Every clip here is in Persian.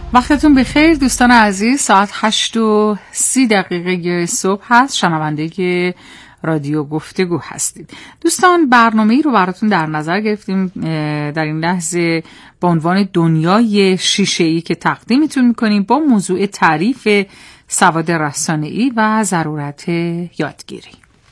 وقتتون بخیر دوستان عزیز. ساعت 8:30 صبح هست. شنونده رادیو گفتگو هستید. دوستان برنامه‌ای رو براتون در نظر گرفتیم در این لحظه با عنوان دنیای شیشه‌ای که تقدیمتون می‌کنیم با موضوع تعریف سواد رسانه‌ای و ضرورت یادگیری.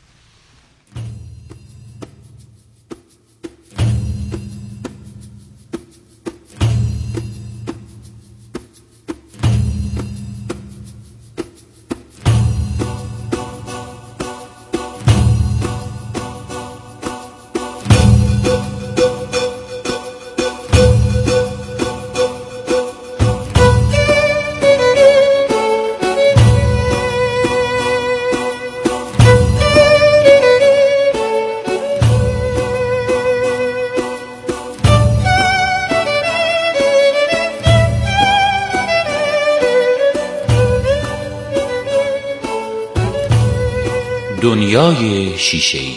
دنیای شیشه‌ای.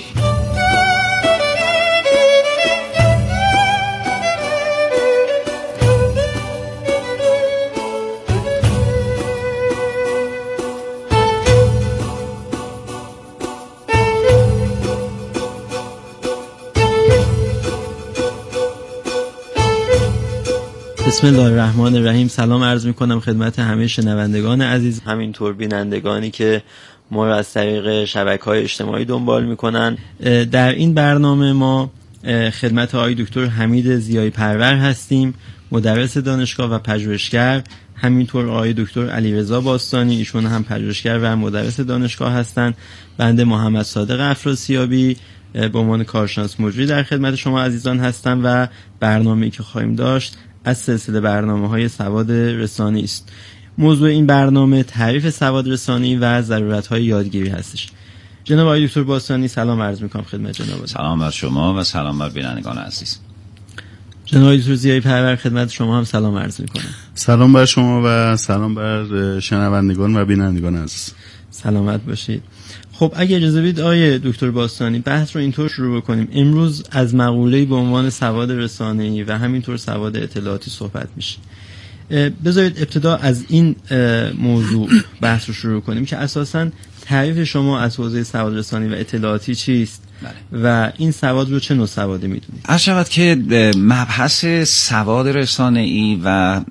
بسم الله الرحمن الرحیم. سلام عرض میکنم خدمت همه شنوندگان عزیز، همینطور بینندگانی که ما رو از طریق شبکه‌های اجتماعی دنبال میکنن. در این برنامه ما خدمت آقای دکتر حمید ضیایی پرور هستیم، مدرس دانشگاه و پژوهشگر. همینطور آقای دکتر علیرضا باستانی، ایشون هم پژوهشگر و مدرس دانشگاه هستند. بنده محمد صادق افراسیابی به عنوان کارشناس مجری در خدمت شما عزیزان هستم و برنامه‌ای که خواهیم داشت از سلسله برنامه‌های سواد رسانه‌ای است. موضوع این برنامه تعریف سواد رسانه‌ای و ضرورت‌های یادگیری هستش. جناب آقای دکتر باستانی سلام عرض می‌کنم خدمت جناب. سلام بر شما و سلام بر بینندگان عزیز. جناب آقای دکتر ضیایی پرور خدمت شما هم سلام عرض می‌کنم. سلام بر شما و سلام بر شنوندگان و بینندگان عزیز. سلامت باشید. خب اگه اجازه بدید آقای دکتر باستانی بحث رو اینطور شروع بکنیم. امروز از مقوله‌ای به عنوان سواد رسانه‌ای و همینطور سواد اطلاعاتی صحبت میشه. بذارید ابتدا از این موضوع بحث رو شروع کنیم که اساساً تعریف شما از حوزه سواد رسانه‌ای و اطلاعاتی چیست؟ بله. و این سواد رو چه نوع سوادی میدونید؟ عرض شود که مبحث سواد رسانه‌ای و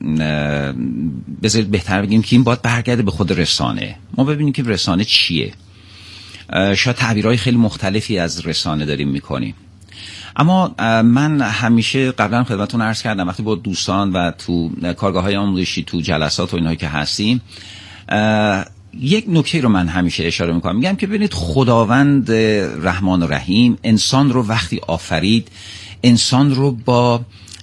بذارید بهتر بگیم که این باید برگرده به خود رسانه. ما ببینیم که رسانه چیه. شاید تعبیرهای خیلی مختلفی از رسانه داریم میکنیم، اما من همیشه قبلا خدمتتون عرض کردم وقتی با دوستان و تو کارگاه‌های آموزشی تو جلسات و اینایی که هستیم یک نکته رو من همیشه اشاره میکنم، میگم که ببینید خداوند رحمان و رحیم انسان رو وقتی آفرید، انسان رو با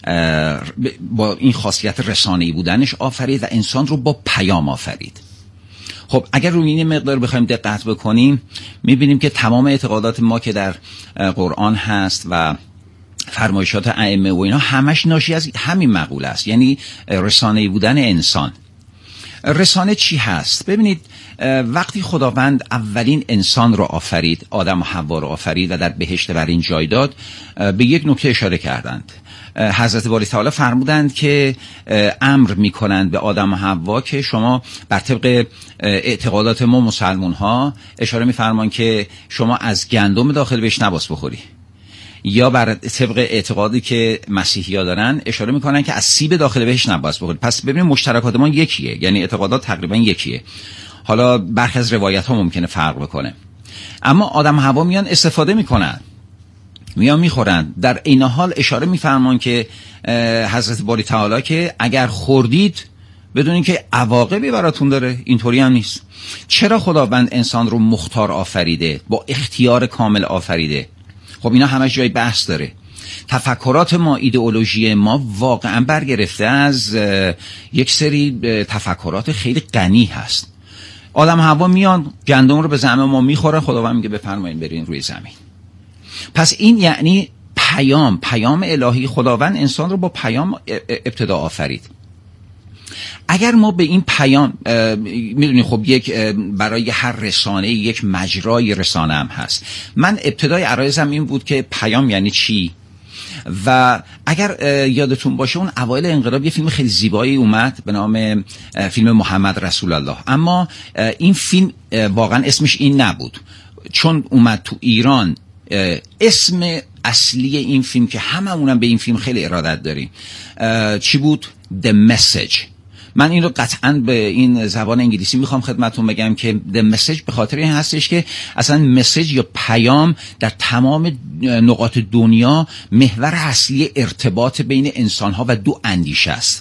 این خاصیت رسانه‌ای بودنش آفرید و انسان رو با پیام آفرید. خب اگر روی این مقدار بخوایم دقت بکنیم میبینیم که تمام اعتقادات ما که در قرآن هست و فرمایشات ائمه و اینا همش ناشی از همین مقوله است، یعنی رسانه‌ای بودن انسان. رسانه چی هست؟ ببینید وقتی خداوند اولین انسان رو آفرید، آدم و حوا رو آفرید و در بهشت بر این جای داد، به یک نکته اشاره کردند. حضرت باری تعالی فرمودند که امر میکنند به آدم و حوا که شما بر طبق اعتقادات ما مسلمون ها اشاره میفرمان که شما از گندم داخل بهش نباس بخوری، یا بر طبق اعتقادی که مسیحی ها دارن اشاره میکنن که از سیب داخل بهش نباس بخوری. پس ببینید مشترکات ما یکیه، یعنی اعتقادات تقریبا یکیه. حالا برخی از روایت ها ممکنه فرق بکنه، اما آدم و حوا میان استفاده میکنن، میان میخورن. در این حال اشاره میفرمان که حضرت باری تعالی که اگر خوردید بدونین که عواقبی براتون داره. اینطوری هم نیست. چرا خداوند انسان رو مختار آفریده، با اختیار کامل آفریده؟ خب اینا همش جای بحث داره. تفکرات ما، ایدئولوژی ما واقعا برگرفته از یک سری تفکرات خیلی غنی هست. آدم هوا میان گندم رو به زعم ما میخورن، خداوند میگه بفرمایید برین روی زمین. پس این یعنی پیام الهی. خداوند انسان رو با پیام ابتدا آفرید. اگر ما به این پیام میدونید خب یک برای هر رسانه یک مجرای رسانه هم هست. من ابتدای عرایزم این بود که پیام یعنی چی؟ و اگر یادتون باشه اون اوایل انقلاب یه فیلم خیلی زیبایی اومد به نام فیلم محمد رسول الله، اما این فیلم واقعا اسمش این نبود، چون اومد تو ایران اسم اصلی این فیلم که هممونم به این فیلم خیلی ارادت داریم چی بود؟ The Message. من این رو قطعاً به این زبان انگلیسی میخوام خدمتون بگم که The Message به خاطر این هستش که اصلا مسیج یا پیام در تمام نقاط دنیا محور اصلی ارتباط بین انسانها و دو اندیشه است.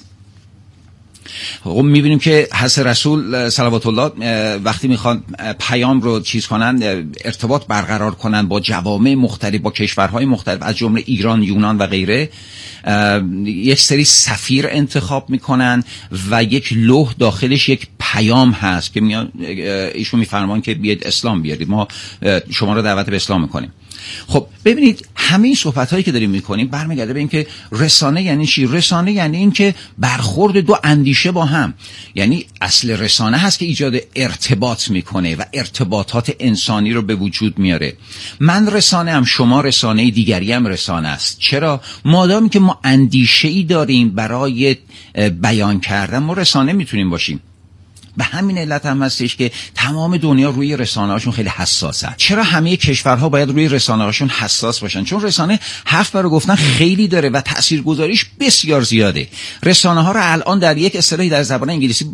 خب میبینیم که حضرت رسول صلوات الله وقتی میخوان پیام رو چیز کنن، ارتباط برقرار کنن با جوامع مختلف، با کشورهای مختلف از جمله ایران، یونان و غیره، یک سری سفیر انتخاب میکنن و یک لوح داخلش یک پیام هست که میان ایشون میفرمان که بیاید اسلام بیارید، ما شما رو دعوت به اسلام میکنیم. خب ببینید همه این صحبت هایی که داریم میکنیم برمیگرده به این که رسانه یعنی چی؟ رسانه یعنی این که برخورد دو اندیشه با هم، یعنی اصل رسانه هست که ایجاد ارتباط میکنه و ارتباطات انسانی رو به وجود میاره. من رسانه هم، شما رسانه، دیگری هم رسانه است. چرا؟ مادامی که ما اندیشه ای داریم برای بیان کردن، ما رسانه میتونیم باشیم. به همین علت هم هستش که تمام دنیا روی رسانه‌هاشون خیلی حساسه. چرا همه کشورها باید روی رسانه‌هاشون حساس باشن؟ چون رسانه حرف برای گفتن خیلی داره و تاثیرگذاریش بسیار زیاده. رسانه‌ها رو الان در یک اصطلاحی در زبان انگلیسی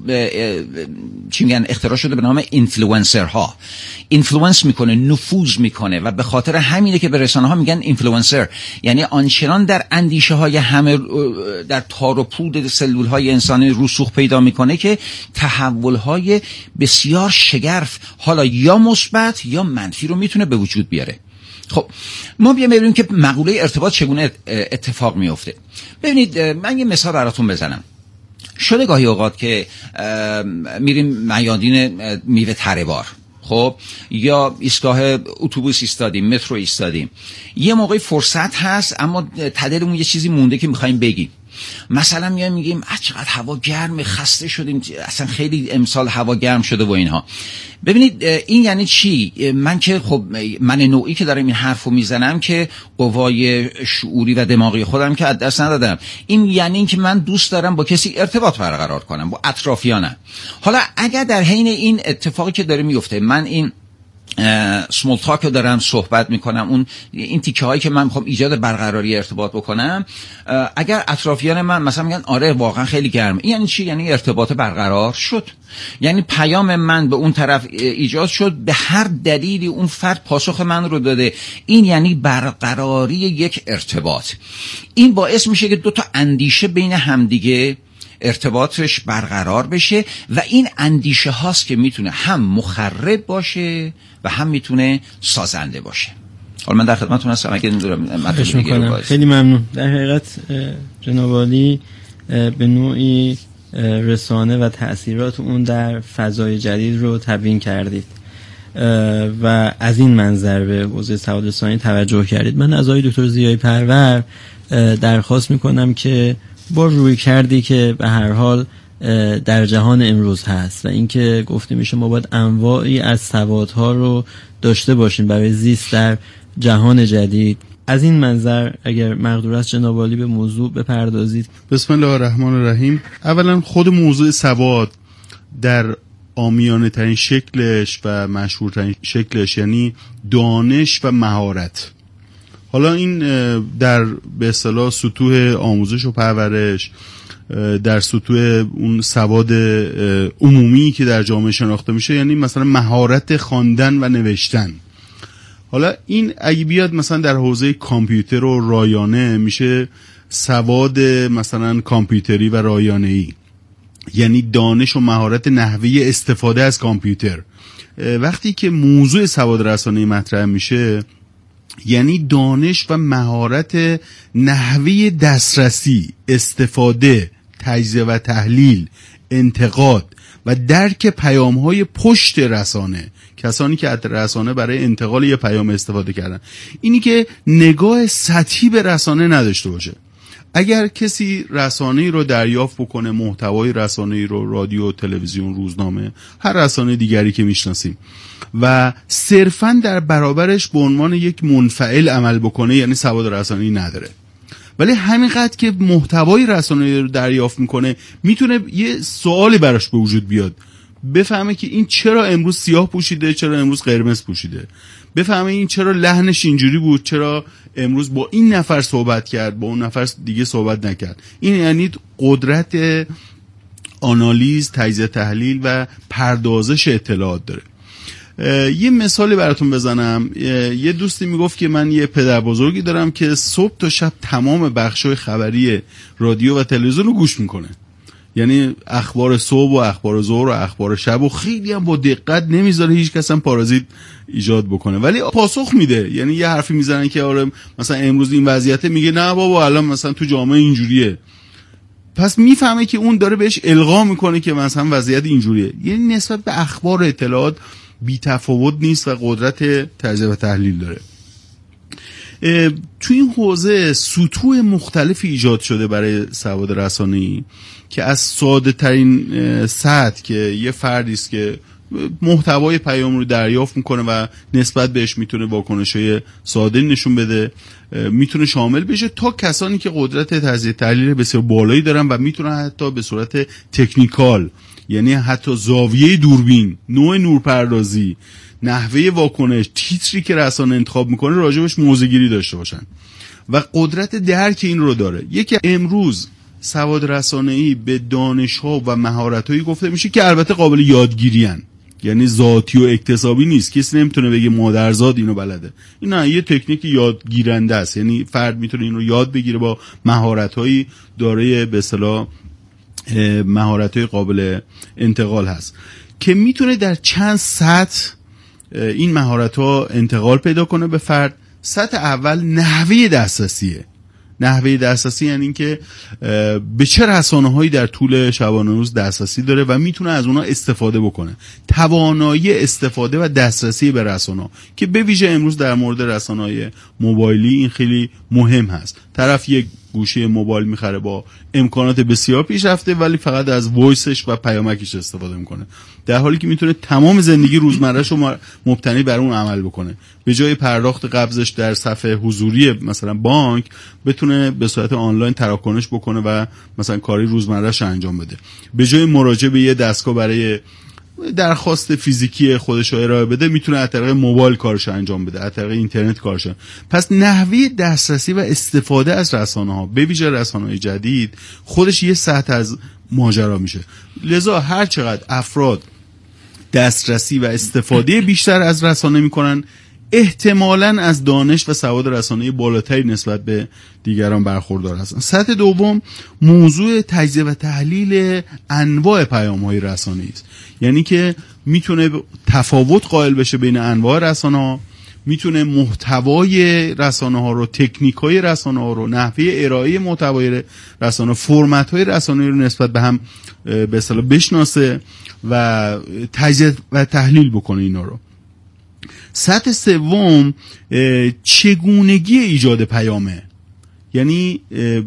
چی میگن اختراع شده به نام اینفلوئنسرها. اینفلوئنس میکنه، نفوذ میکنه و به خاطر همینه که به رسانه‌ها میگن اینفلوئنسر، یعنی آنچنان در اندیشه‌های همه در تار و پود سلول‌های انسانی رسوخ پیدا میکنه که تحول‌های بسیار شگرف، حالا یا مثبت یا منفی رو میتونه به وجود بیاره. خب ما بیایم ببینیم که مقوله ارتباط چگونه اتفاق میفته. ببینید من یه مثال براتون بزنم. شده گاهی اوقات که میریم میادین میوه تره بار، خب یا ایستگاه اتوبوس ایستادیم، مترو ایستادیم، یه موقعی فرصت هست اما تدلمون یه چیزی مونده که میخوایم بگیم. مثلا میگیم چقدر هوا گرمه، خسته شدیم، اصلا خیلی امسال هوا گرم شده و اینها. ببینید این یعنی چی؟ من که خب من نوعی که دارم این حرفو میزنم که قوای شعوری و دماغی خودم که از دست ندادم. این یعنی این که من دوست دارم با کسی ارتباط برقرار کنم، با اطرافیانم. حالا اگر در حین این اتفاقی که داره میفته من این سمول تاک رو دارم صحبت میکنم، اون این تیکه هایی که من میخوام ایجاد برقراری ارتباط بکنم، اگر اطرافیان من مثلا میگن آره واقعا خیلی گرمه، این یعنی چی؟ یعنی ارتباط برقرار شد، یعنی پیام من به اون طرف ایجاد شد، به هر دلیلی اون فرد پاسخ من رو داده، این یعنی برقراری یک ارتباط. این باعث میشه که دو تا اندیشه بین همدیگه ارتباطش برقرار بشه و این اندیشه هاست که میتونه هم مخرب باشه و هم میتونه سازنده باشه. حالا من در خدمتتون هستم اگه نمیدونم. خیلی ممنون. در حقیقت جناب عالی به نوعی رسانه و تأثیرات اون در فضای جدید رو تبیین کردید و از این منظر به حوزه سواد رسانی توجه کردید. من از آقای دکتر ضیایی پرور درخواست میکنم که با روی کردی که به هر حال در جهان امروز هست و اینکه گفته میشه ما باید انواعی از سوادها رو داشته باشیم برای زیست در جهان جدید، از این منظر اگر مقدور است جناب عالی به موضوع بپردازید. بسم الله الرحمن الرحیم. اولا خود موضوع سواد در عامیانه ترین شکلش و مشهورترین شکلش یعنی دانش و مهارت. حالا این در به اصطلاح سطوح آموزش و پرورش، در سطوح اون سواد عمومی که در جامعه شناخته میشه، یعنی مثلا مهارت خواندن و نوشتن. حالا این اگه بیاد مثلا در حوزه کامپیوتر و رایانه میشه سواد مثلا کامپیوتری و رایانه‌ای، یعنی دانش و مهارت نحوه استفاده از کامپیوتر. وقتی که موضوع سواد رسانه‌ای مطرح میشه یعنی دانش و مهارت نحوه دسترسی، استفاده، تجزیه و تحلیل، انتقاد و درک پیام‌های پشت رسانه، کسانی که از رسانه برای انتقال یه پیام استفاده کردن. اینی که نگاه سطحی به رسانه نداشته باشه. اگر کسی رسانه‌ای رو دریافت بکنه، محتوای رسانه‌ای رو، رادیو، تلویزیون، روزنامه، هر رسانه دیگری که میشناسیم، و صرفاً در برابرش به عنوان یک منفعل عمل بکنه، یعنی سواد رسانه‌ای نداره. ولی همینقدر که محتوای رسانه‌ای رو دریافت میکنه میتونه یه سوالی براش به وجود بیاد، بفهمه که این چرا امروز سیاه پوشیده، چرا امروز قرمز پوشیده، بفهمه این چرا لحنش اینجوری بود، چرا امروز با این نفر صحبت کرد با اون نفر دیگه صحبت نکرد. این یعنی قدرت آنالیز، تجزیه تحلیل و پردازش اطلاعات داره. یه مثالی براتون بزنم. یه دوستی میگفت که من یه پدر بزرگی دارم که صبح تا شب تمام بخشای خبری رادیو و تلویزیون رو گوش میکنه، یعنی اخبار صبح و اخبار ظهر و اخبار شب و خیلی هم با دقت نمیذاره هیچ کس هم پارازیت ایجاد بکنه، ولی پاسخ میده. یعنی یه حرفی میزنن که آره مثلا امروز این وضعیته، میگه نه بابا الان مثلا تو جامعه اینجوریه، پس میفهمه که اون داره بهش القا میکنه که مثلا وضعیت اینجوریه. یعنی نسبت به اخبار اطلاعات بی تفاوت نیست و قدرت تجزیه و تحلیل داره. تو این حوزه سطوح مختلفی ایجاد شده برای سواد رسانه‌ای که از ساده ترین سطح که یه فردی است که محتوای پیام رو دریافت میکنه و نسبت بهش میتونه واکنش‌های ساده نشون بده، میتونه شامل بشه تا کسانی که قدرت تجزیه تحلیل بسیار بالایی دارن و میتونن حتی به صورت تکنیکال، یعنی حتی زاویه دوربین، نوع نورپردازی، نحوه واکنش، تیتری که رسانه انتخاب میکنه راجبش موضع‌گیری داشته باشن و قدرت درک این رو داره. یکی امروز سواد رسانه‌ای به دانش‌ها و مهارت‌هایی گفته میشه که البته قابل یادگیری هن. یعنی ذاتی و اکتسابی نیست، کسی نمیتونه بگه مادرزاد اینو بلده. این نه، یه تکنیک یادگیرنده است، یعنی فرد میتونه اینو یاد بگیره با مهارت‌هایی دارای به اصطلاح مهارت‌های قابل انتقال هست که میتونه در چند سطح این مهارت‌ها انتقال پیدا کنه به فرد. سطح اول نحوه دسترسیه. نحوه دسترسی یعنی این که به چه رسانه‌هایی در طول شبانه روز دسترسی داره و میتونه از اونها استفاده بکنه. توانایی استفاده و دسترسی به رسانه‌ها که به ویژه امروز در مورد رسانه‌های موبایلی این خیلی مهم هست. طرف یک گوشی موبایل میخره با امکانات بسیار پیشرفته ولی فقط از وایسش و پیامکش استفاده میکنه، در حالی که میتونه تمام زندگی روزمره‌اش رو مبتنی بر اون عمل بکنه. به جای پرداخت قبضش در صفحه حضوری مثلا بانک بتونه به صورت آنلاین تراکنش بکنه و مثلا کاری روزمره‌اش انجام بده. به جای مراجعه به یه دستگاه برای درخواست فیزیکی خودش رو ارائه بده میتونه از طریق موبایل کارش انجام بده، از طریق اینترنت کارش. پس نحوه دسترسی و استفاده از رسانه‌ها به ویژه رسانه‌های جدید خودش یه سطح از ماجرا میشه. لذا هر چقدر افراد دسترسی و استفاده بیشتر از رسانه میکنن احتمالاً از دانش و سواد رسانه‌ای بالاتری نسبت به دیگران برخوردار هستن. سطح دوم موضوع تجزیه و تحلیل انواع پیام‌های رسانه‌ای است، یعنی که میتونه تفاوت قائل بشه بین انواع رسانه‌ها، میتونه محتوای رسانه‌ها رو، تکنیک‌های رسانه‌ها رو، نحوه ارائه محتوای رسانه، فرمت‌های رسانه‌ای رو نسبت به هم به اصطلاح بشناسه و تجزیه و تحلیل بکنه اینا رو. سطح سوم چگونگی ایجاد پیامه، یعنی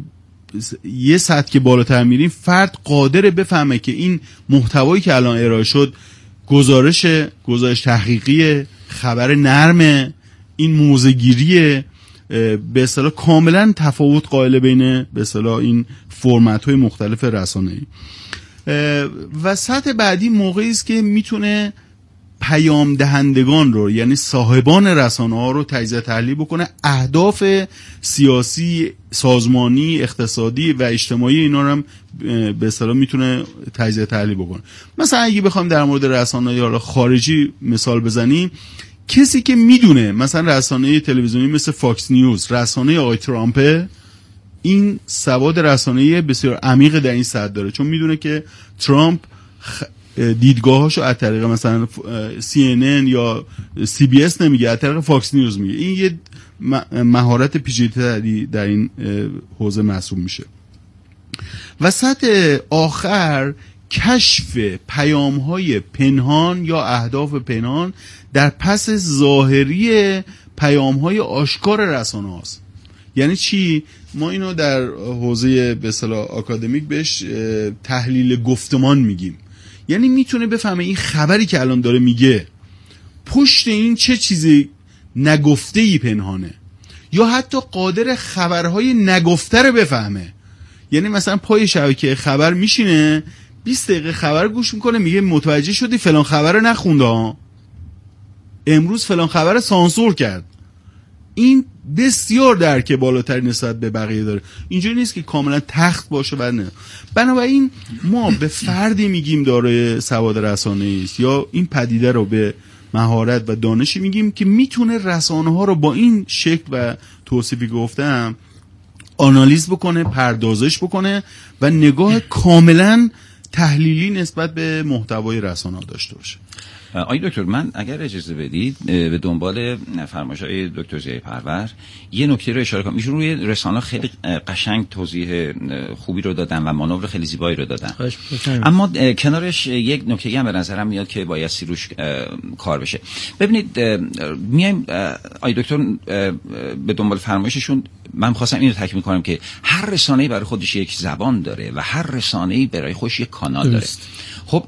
یه سطح که بالاتر میریم فرد قادره بفهمه که این محتوایی که الان ارائه شد گزارش تحقیقی، خبر نرمه، این موضع‌گیریه، به اصطلاح کاملا تفاوت قائل بین به اصطلاح این فرمت‌های مختلف رسانه‌ای. و سطح بعدی موقعی است که میتونه پیام دهندگان رو، یعنی صاحبان رسانه ها رو تجزیه تحلیل بکنه، اهداف سیاسی، سازمانی، اقتصادی و اجتماعی اینا رو هم به اصطلاح میتونه تجزیه تحلیل بکنه. مثلا اگه بخوایم در مورد رسانه‌های حالا خارجی مثال بزنیم، کسی که میدونه مثلا رسانه تلویزیونی مثل فاکس نیوز رسانه آقای ترامپه، این سواد رسانه‌ای بسیار عمیق در این سطح داره، چون میدونه که ترامپ دیدگاهاشو از طریق مثلا CNN یا CBS نمیگه، از طریق فاکس نیوز میگه. این یه مهارت پیچیده‌تری در این حوزه محسوب میشه. و سطح آخر کشف پیام‌های پنهان یا اهداف پنهان در پس ظاهری پیام‌های آشکار رسانه‌هاست. یعنی چی؟ ما اینو در حوزه به اصطلاح آکادمیک بهش تحلیل گفتمان میگیم. یعنی میتونه بفهمه این خبری که الان داره میگه پشت این چه چیزی نگفته‌ای پنهانه، یا حتی قادر خبرهای نگفته رو بفهمه. یعنی مثلا پای شبکه خبر میشینه 20 دقیقه خبر گوش میکنه، میگه متوجه شدی فلان خبر رو نخونده، امروز فلان خبر سانسور کرد. این بسیار درک بالاتری نسبت به بقیه داره. اینجوری نیست که کاملا تخت باشه و نه. بنابراین ما به فردی میگیم دارای سواد رسانه‌ای است یا این پدیده رو به مهارت و دانشی میگیم که میتونه رسانه‌ها رو با این شکل و توصیفی گفتم آنالیز بکنه، پردازش بکنه و نگاه کاملا تحلیلی نسبت به محتوای رسانه‌ها داشته باشه. آقای دکتر، من اگر اجازه بدید به دنبال فرمایش‌های دکتر ضیاءپرور یه نکته رو اشاره کنم. ایشون روی رسانه خیلی قشنگ توضیح خوبی رو دادن و مانور خیلی زیبایی رو دادن. اما کنارش یک نکته هم به نظرم میاد که بایستی روش کار بشه. ببینید میایم آقای دکتر به دنبال فرمایششون، من خواستم اینو تاکید کنم که هر رسانه‌ای برای خودش یک زبان داره و هر رسانه‌ای برای خودش یک کانال داره. خب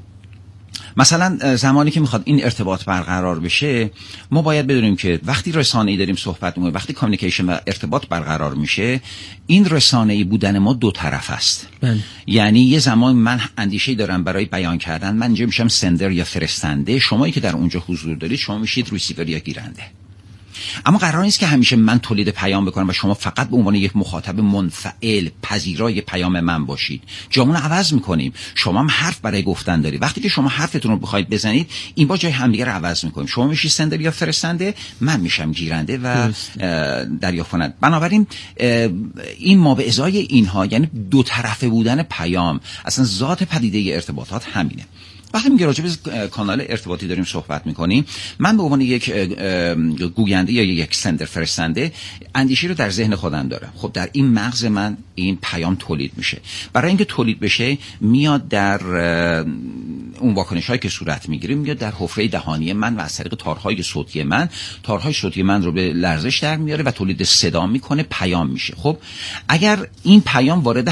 مثلا زمانی که میخواد این ارتباط برقرار بشه، ما باید بدونیم که وقتی رسانه‌ای داریم صحبت می‌کنیم، وقتی کامیونیکیشن و ارتباط برقرار میشه، این رسانه‌ای بودن ما دو طرف است. یعنی یه زمان من اندیشه‌ای دارم برای بیان کردن، من اینجا میشم سندر یا فرستنده، شمایی که در اونجا حضور دارید شما میشید ریسیور یا گیرنده. اما قرار نیست که همیشه من تولید پیام بکنم و شما فقط به عنوان یک مخاطب منفعل پذیرای پیام من باشید. جامون عوض میکنیم. شما هم حرف برای گفتن دارید. وقتی که شما حرفتون رو بخواید بزنید، این با جای همدیگه رو عوض میکنیم. شما میشید سندر یا فرستنده، من میشم گیرنده و دریافت کننده. بنابراین این ما به ازای اینها، یعنی دو طرفه بودن پیام، اصلا ذات پدیده ارتباطات همینه. وقتی میگه راجع به کانال ارتباطی داریم صحبت میکنیم، من به عنوان یک گوینده یا یک سندر فرستنده اندیشی رو در ذهن خودم دارم. خب در این مغز من این پیام تولید میشه. برای اینکه تولید بشه میاد در اون واکنش‌هایی که صورت میگیره، میاد در حفره دهانی من و از طریق تارهای صوتی من رو به لرزش در میاره و تولید صدا میکنه، پیام میشه. خب اگر این پیام وارد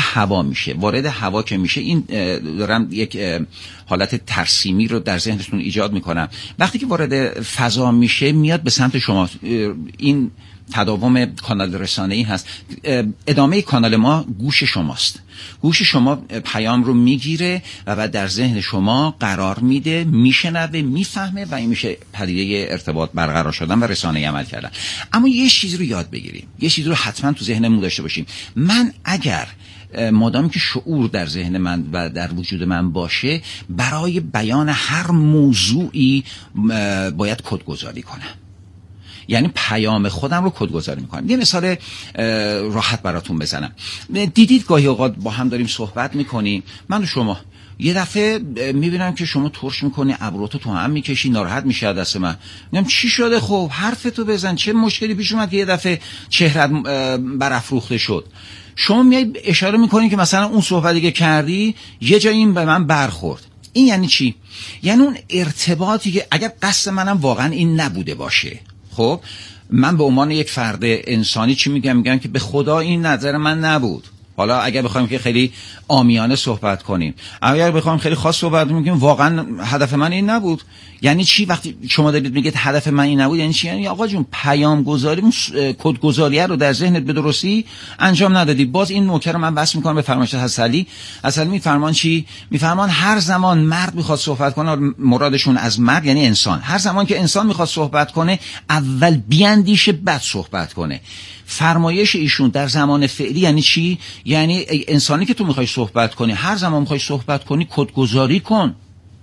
هوا که میشه، این دارم یک حالت ترسیمی رو در ذهنتون ایجاد میکنم. وقتی که وارد فضا میشه، میاد به سمت شما. این تداوم کانال رسانه‌ای هست. ادامه کانال ما گوش شماست. گوش شما پیام رو میگیره و بعد در ذهن شما قرار میده، میشنوه، میفهمه و این میشه پدیده ارتباط برقرار شدن و رسانه‌ای عمل کردن. اما یه چیز رو یاد بگیریم، یه چیز رو حتما تو ذهنمون داشته باشیم. من اگر مادامی که شعور در ذهن من و در وجود من باشه، برای بیان هر موضوعی باید کدگذاری کنم. یعنی پیام خودم رو کدگذاری میکنم. یه مثال راحت براتون بزنم. دیدید گاهی اوقات با هم داریم صحبت میکنیم، من و شما، یه دفعه میبینم که شما ترش میکنی، ابروتو تو هم میکشی، ناراحت میشه دست من. میگم چی شده؟ خب حرفتو بزن، چه مشکلی پیش اومد که یه دفعه چهرت برافروخته شد؟ شما میای اشاره میکنین که مثلا اون صحبتی که کردی یه جایی این به من برخورد. این یعنی چی؟ یعنی اون ارتباطی که اگر قصد منم واقعا این نبوده باشه، خب من به عنوان یک فرد انسانی چی میگم که به خدا این نظر من نبود. حالا اگر بخوایم که خیلی عامیانه صحبت کنیم، اگر بخوایم خیلی خاص صحبت کنیم، واقعا هدف من این نبود. یعنی چی وقتی شما دارید میگید هدف من این نبود؟ یعنی چی؟ یعنی آقا جون پیام گذاری، کدگذاری رو در ذهنت به درستی انجام ندادی. باز این نکته رو من بس میکنم به فرمایش حسلی میفرمان چی؟ میفرمان هر زمان مرد میخواد صحبت کنه، مرادشون از مرد یعنی انسان، هر زمان که انسان میخواد صحبت کنه، اول بیاندیشه بعد صحبت کنه. فرمایش ایشون در زمان فعلی یعنی چی؟ یعنی انسانی که تو میخوای صحبت کنی، هر زمان میخوای صحبت کنی کدگذاری کن،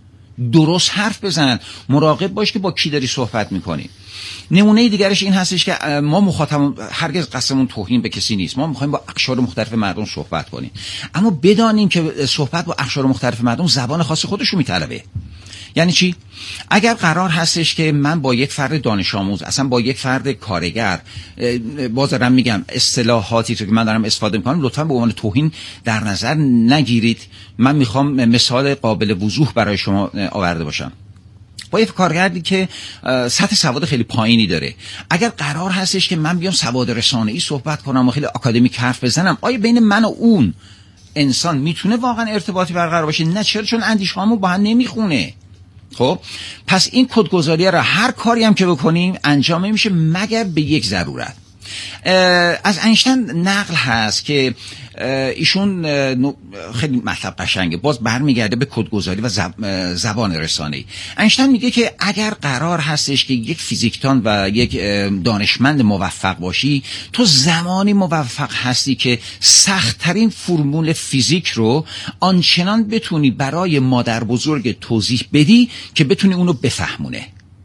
درست حرف بزن، مراقب باش که با کی داری صحبت میکنی. نمونه دیگرش این هستش که ما مخاطب هرگز قصدمون توهین به کسی نیست، ما میخوایم با اقشار مختلف مردم صحبت کنیم، اما بدانیم که صحبت با اقشار مختلف مردم زبان خاص خودش رو میطلبه. یعنی چی؟ اگر قرار هستش که من با یک فرد دانش آموز، اصلا با یک فرد کارگر، باز دارم میگم اصطلاحاتی که من دارم استفاده میکنم لطفا به عنوان توهین در نظر نگیرید. من میخوام مثال قابل وضوح برای شما آورده باشم. با یک کارگردی که سطح سواد خیلی پایینی داره، اگر قرار هستش که من بیام سواد رسانه‌ای صحبت کنم و خیلی آکادمیک حرف بزنم، آیا بین من و اون انسان میتونه واقعا ارتباطی برقرار باشه؟ نه. چرا؟ چون اندیشه‌هامون با هم نمیخونه. خب پس این کدگذاری را هر کاری هم که بکنیم انجام نمیشه مگر به یک ضرورت. از اینشتین نقل هست که ایشون خیلی مطلب قشنگه، باز برمیگرده به کدگذاری و زبان رسانه‌ای. اینشتین میگه که اگر قرار هستش که یک فیزیکدان و یک دانشمند موفق باشی، تو زمانی موفق هستی که سخت‌ترین فرمول فیزیک رو آنچنان بتونی برای مادر بزرگ توضیح بدی که بتونی اونو بفهمونه.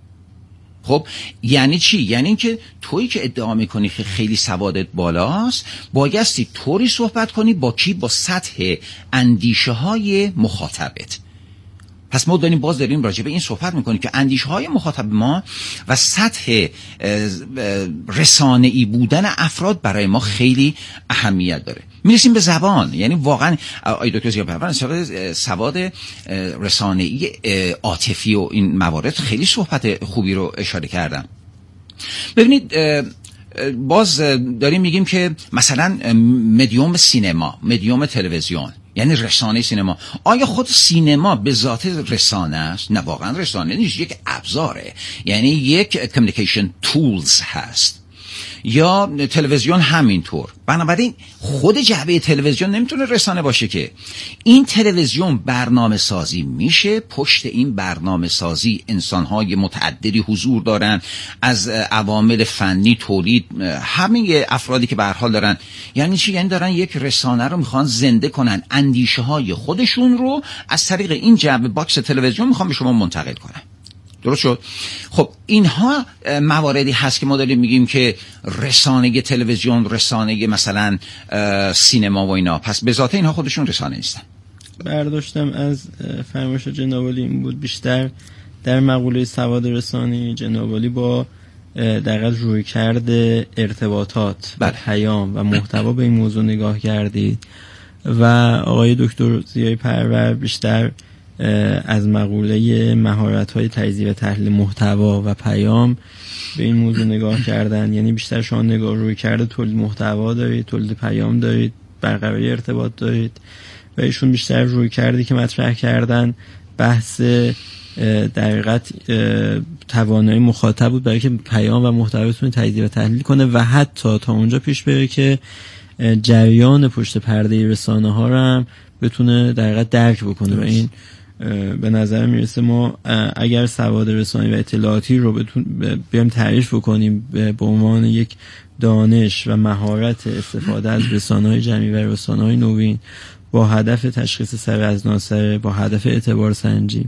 خب یعنی چی؟ یعنی اینکه تویی که ادعا میکنی که خیلی سوادت بالاست، بایستی طوری صحبت کنی با کی؟ با سطح اندیشه های مخاطبت. پس ما داریم راجع به این صحبت میکنیم که اندیشه های مخاطب ما و سطح رسانه‌ای بودن افراد برای ما خیلی اهمیت داره. میرسیم به زبان، یعنی واقعا آقای دکتر ضیاءپهلوی سواد رسانه‌ای عاطفی و این موارد خیلی صحبت خوبی رو اشاره کردن. ببینید باز داریم میگیم که مثلا مدیوم سینما، مدیوم تلویزیون، یعنی رسانه سینما، آیا خود سینما به ذات رسانه است؟ نه، واقعا رسانه نیست، یک ابزاره، یعنی یک کامیونیکیشن تولز هست. یا تلویزیون همینطور. بنابراین خود جعبه تلویزیون نمیتونه رسانه باشه که. این تلویزیون برنامه سازی میشه، پشت این برنامه سازی انسانهای متعددی حضور دارن، از عوامل فنی، تولید، همه افرادی که به هر حال دارن. یعنی چی؟ یعنی دارن یک رسانه رو میخوان زنده کنن، اندیشه های خودشون رو از طریق این جعبه باکس تلویزیون میخوان به شما منتقل کنن. درست شد؟ خب اینها مواردی هست که ما داریم میگیم که رسانه تلویزیون، رسانه مثلا سینما و اینا، پس به ذات اینها خودشون رسانه نیستن. برداشتم از فرمایش جناب عالی این بود، بیشتر در مقوله سواد رسانه‌ای جناب عالی با دقیقاً رویکرد ارتباطات و پیام و محتوا به این موضوع نگاه کردید و آقای دکتر ضیای پرور بیشتر از مقوله مهارت‌های تجزیه و تحلیل محتوا و پیام به این موضوع نگاه کردن. یعنی بیشتر شما روی کرده تولید محتوا دارید، تولید پیام دارید، برقراری ارتباط دارید و ایشون بیشتر روی کرده که مطرح کردن بحث دقیقت توانایی مخاطب بود برای که پیام و محتوا بتونه تجزیه و تحلیل کنه و حتی تا اونجا پیش بره که جریان پشت پرده رسانه ها رو هم بتونه دقیقت درک بکنه. و این به نظر میرسه ما اگر سواد رسانه‌ای و اطلاعاتی رو بیایم تعریف بکنیم به عنوان یک دانش و مهارت استفاده از رسانه‌های جمعی و رسانه‌های نوین با هدف تشخیص سر از ناسره، با هدف اعتبار سنجی،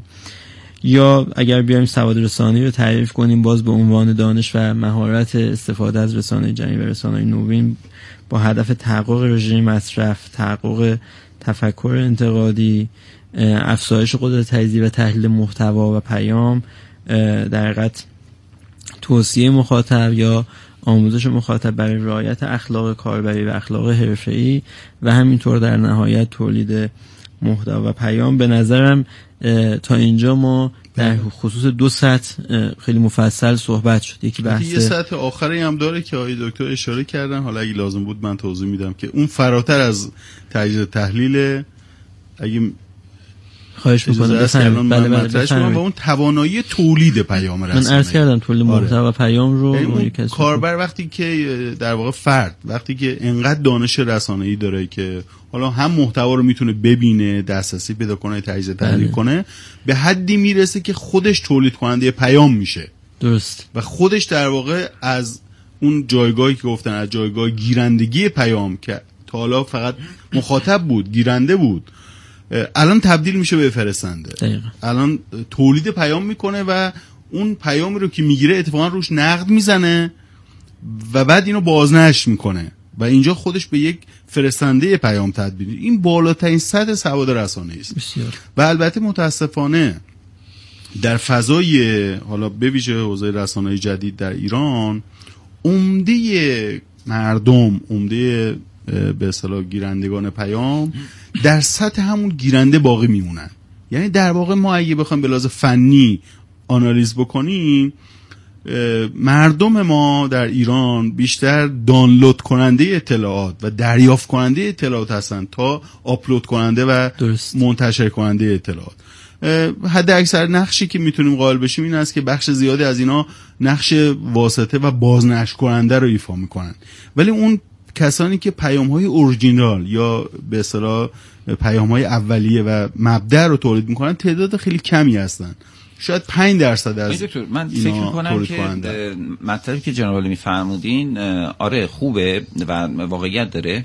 یا اگر بیایم سواد رسانه‌ای رو تعریف کنیم باز به عنوان دانش و مهارت استفاده از رسانه‌های جمعی و رسانه‌های نوین با هدف تحقق رژیم مصرف، تحقق تفکر انتقادی، افزایش قدرت تجزیه و تحلیل محتوا و پیام، در حقیقت توصیه مخاطب یا آموزش مخاطب برای رعایت اخلاق کاربری و اخلاق حرفه‌ای و همینطور در نهایت تولید محتوا و پیام. به نظرم تا اینجا ما در خصوص دو سطح خیلی مفصل صحبت شد. یکی بحث یه سطح آخری هم داره که آقای دکتر اشاره کردن، حالا اگه لازم بود من توضیح میدم که اون فراتر از تجزیه تحلیل، اگه خواهش می‌کنم بله و اون توانایی تولید پیام رسانه‌ای. من عرض کردم تولید محتوا و پیام رو کاربر وقتی که در واقع فرد وقتی که انقدر دانش رسانه‌ای داره که حالا هم محتوا رو میتونه ببینه، دسترسی پیدا کنه، تجزیه تحلیل کنه، به حدی میرسه که خودش تولید کننده پیام میشه. درست. و خودش در واقع از اون جایگاهی که گفتن، از جایگاه گیرندگی پیام که تا حالا فقط مخاطب بود، گیرنده بود، الان تبدیل میشه به فرستنده. دقیقا. الان تولید پیام میکنه و اون پیامی رو که میگیره اتفاقا روش نقد میزنه و بعد اینو بازنشر میکنه و اینجا خودش به یک فرستنده پیام تبدیل. این بالاترین سطح سواد رسانه‌ای است. و البته متاسفانه در فضای حالا به ویژه حوزه رسانه‌ای جدید در ایران، عمده مردم، عمده به اصطلاح گیرندگان پیام در سطح همون گیرنده باقی میمونن. یعنی در واقع ما اگه بخوایم به لحاظ فنی آنالیز بکنیم، مردم ما در ایران بیشتر دانلود کننده اطلاعات و دریافت کننده اطلاعات هستن تا آپلود کننده و منتشر کننده اطلاعات. حد اکثر نقشی که میتونیم قائل بشیم این است که بخش زیادی از اینا نقش واسطه و بازنشر کننده رو ایفا میکنن، ولی اون کسانی که پیام‌های اورجینال یا به اصطلاح پیام‌های اولیه و مبدأ رو تولید میکنن تعداد خیلی کمی هستن. شاید 5% از دکتر من فکر میکنم که مطلبی که جناب عالی میفرمودین آره خوبه و واقعیت داره،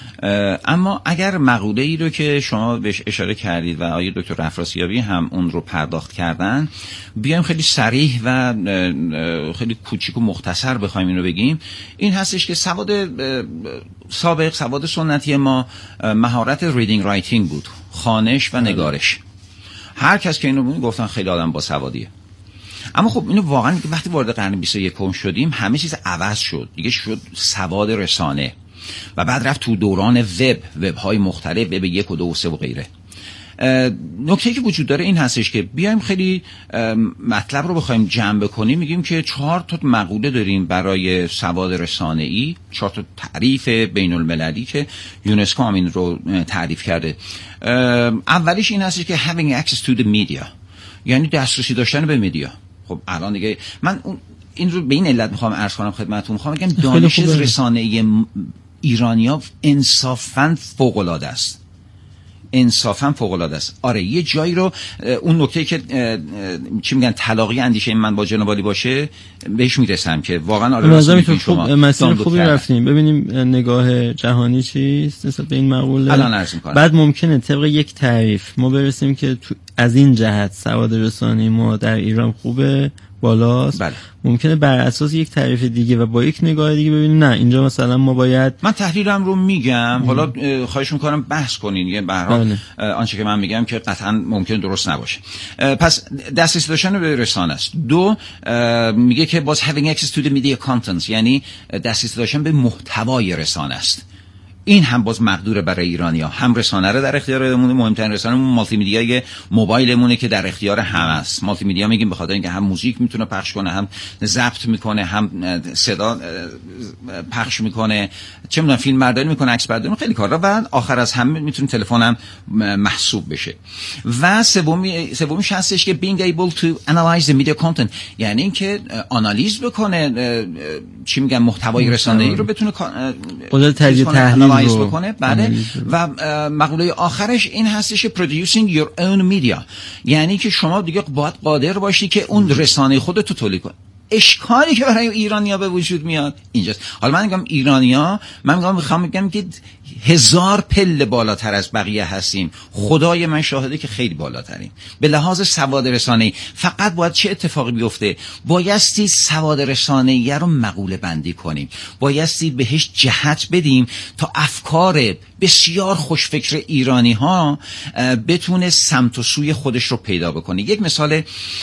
اما اگر مقوله ای رو که شما بهش اشاره کردید و آقای دکتر افراسیابی هم اون رو پرداخت کردن بیایم خیلی صریح و خیلی کوچیک و مختصر بخوایم این رو بگیم، این هستش که سواد سابق، سواد سنتی ما مهارت ریدینگ رایتینگ بود، خوانش و نگارش. هر کس که اینو بود گفتن خیلی آدم با سوادیه. اما خب اینو واقعا وقتی وارد قرن 21 شدیم همه چیز عوض شد، دیگه شد سواد رسانه و بعد رفت تو دوران وب های مختلف، وب 1 و 2 و 3 و غیره. نکته که وجود داره این هستش که بیایم خیلی مطلب رو بخوایم جمع بکنیم، میگیم که 4 تا مقوله داریم برای سواد رسانه‌ای، 4 تا تعریف بین المللی که یونسکو هم این رو تعریف کرده. اولیش این هستش که having access to the media، یعنی دسترسی داشتن به مدیا. خب الان دیگه من این رو به این علت میخوام عرض کنم خدمتتون، میخوام بگم دانش رسانه‌ای ایرانی‌ها انصافاً فوق‌العاده است. انصافاً فوق‌العاده است. آره یه جایی رو اون نکته که چی میگن تلاقی اندیشه من با جناب عالی باشه بهش میرسم که واقعا آره راست شما مسیر خوبی رفتیم. ببینیم نگاه جهانی چیست نسبت به این مقوله. الان عرض می‌کنم. بعد ممکنه طبق یک تعریف ما برسیم که از این جهت سواد رسانه‌ای ما در ایران خوبه، بالاست. بله. ممکنه بر اساس یک تعریف دیگه و با یک نگاه دیگه ببینیم نه اینجا مثلا ما باید، من تحلیلم رو میگم حالا خواهش میکنم بحث کنین، یه به هر حال آنچه که من میگم که قطعا ممکن درست نباشه. پس دسترسی داشتن به رسانه است. 2 میگه که باز having access to the media contents، یعنی دسترسی داشتن به محتوای رسانه است. این هم باز مقدوره برای ایرانی‌ها، هم رسانه رو در اختیارمون، مهمترین رسانه‌مون مالتی میدیای موبایلمونه که در اختیار همه است. مالتی میدیا میگیم به خاطر اینکه هم موزیک میتونه پخش کنه، هم ضبط میکنه، هم صدا پخش میکنه، چه میدونم فیلم برداری میکنه، عکس برداری میکنه، خیلی کارا، و آخر از همه میتونه تلفنم محسوب بشه. و سومیش هستش که being able to analyze the media content، یعنی اینکه آنالیز بکنه چی میگن محتوای رسانه‌ای رو، بتونه قدرت تجزیه تحلیل بکنه. بله. و مقوله آخرش این هستش producing your own media، یعنی که شما دیگه باید قادر باشی که اون رسانه خودت رو تولید کنی. اشکالی که برای ایرانی‌ها به وجود میاد اینجاست. حالا من میگم ایرانی‌ها، من میخوام بگم که 1000 پله بالاتر از بقیه هستیم. خدای من شاهده که خیلی بالاتریم به لحاظ سواد رسانه‌ای. فقط باید چه اتفاقی بیفته؟ بایستی سواد رسانه‌ای رو مقوله بندی کنیم، بایستی بهش جهت بدیم تا افکار بسیار خوشفکر ایرانی‌ها بتونه سمت و سوی خودش رو پیدا بکنه. یک مثال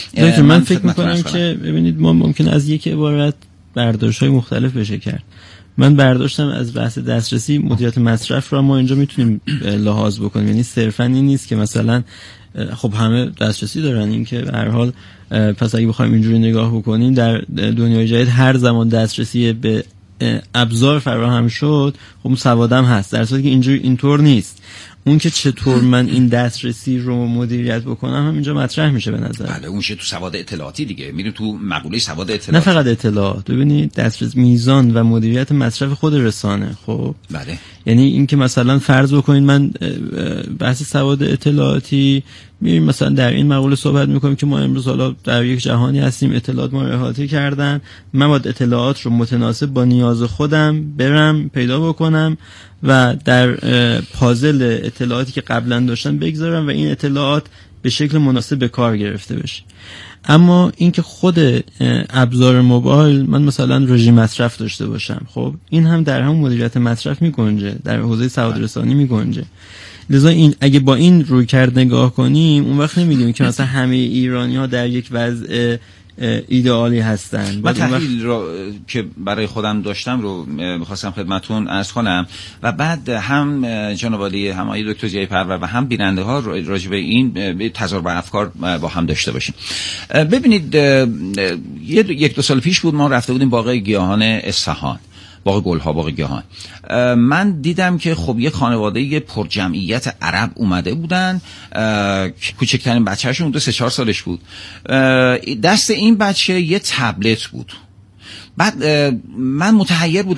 من فکر می‌کنم که ببینید ما ممکن از یک عبارت برداشت‌های مختلف بشه کرد. من برداشتم از بحث دسترسی مدیریت مصرف را ما اینجا میتونیم لحاظ بکنیم، یعنی صرفاً این نیست که مثلا خب همه دسترسی دارن، این که به هر حال پس اگه بخوایم اینجوری نگاه بکنیم در دنیای جدید هر زمان دسترسی به ابزار فراهم شد خب سوادم هست، در صورتی که اینطور نیست. اون که چطور من این دسترسی رو مدیریت بکنم هم اینجا مطرح میشه به نظر. بله اون شه تو سواد اطلاعاتی دیگه، میریم تو مقوله سواد اطلاعاتی. نه فقط اطلاعات، ببینید دسترسی میزان و مدیریت مصرف خود رسانه. خب بله، یعنی این که مثلا فرض بکنید من بحث سواد اطلاعاتی میریم مثلا در این مقوله صحبت میکنیم که ما امروز حالا در یک جهانی هستیم، اطلاعات ما رو احاطه کردن، من باید اطلاعات رو متناسب با نیاز خودم برم پیدا بکنم و در پازل اطلاعاتی که قبلا داشتن بگذارم و این اطلاعات به شکل مناسب به کار گرفته بشه. اما اینکه خود ابزار موبایل من مثلا رژیم مصرف داشته باشم، خب این هم در همون مدیریت مصرف میگنجه، در حوزه سواد رسانی میگنجه. لذا این اگه با این رویکرد نگاه کنیم اون وقت نمیگیم که مثلا همه ایرانی‌ها در یک وضع ایدئالی هستن. من تحلیل رو که برای خودم داشتم رو می‌خواستم خدمتتون عرض کنم و بعد هم جناب عالی، هم آقای دکتر ضیای پرور و هم بیننده‌ها راجع به این تضارب افکار با هم داشته باشیم. ببینید یک دو سال پیش بود ما رفته بودیم باغ گیاهان اصفهان باغ گلها، باغ گیاهان. من دیدم که خب یه خانواده پر جمعیت عرب اومده بودن، کوچکترین بچه‌شون 3-4 سالش بود، دست این بچه یه تبلت بود. بعد من متحیر بودم